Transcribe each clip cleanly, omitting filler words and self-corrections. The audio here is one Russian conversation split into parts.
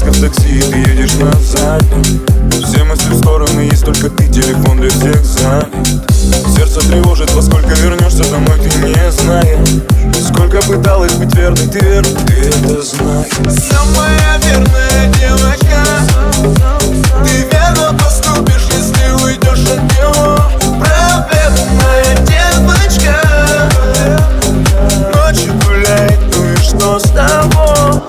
девочка в такси, и ты едешь на заднем. Все мысли в стороны, есть только ты, телефон для всех занят. Сердце тревожит, во сколько вернешься домой, ты не знаешь. Сколько пыталась быть верной, ты верна, ты это знаешь. Самая верная девочка, ты верно поступишь, если уйдешь от него. Проблемная девочка, ночью гуляет, ну и что с того?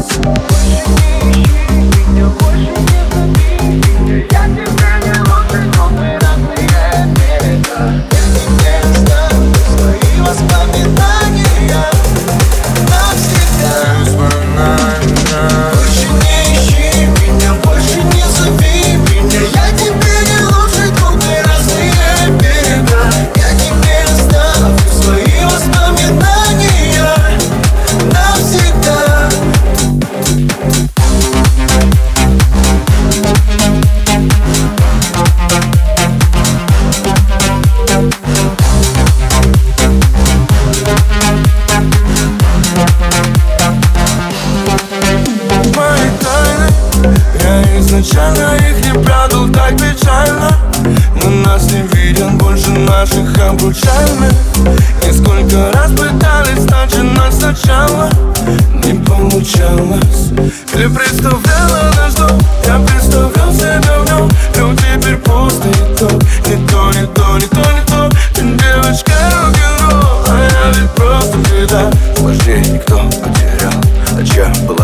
Изначально их не прятал так печально, но нас не виден больше наших обручальных. Несколько раз пытались начинать сначала, не получалось. Ты представляла наш дом, я представлял себя в нем, но теперь пусто итог. Не то, не то, не то, не то. Ты девочка рок-н-ролл, а я ведь просто беда. Сложнее никто потерял, а чья была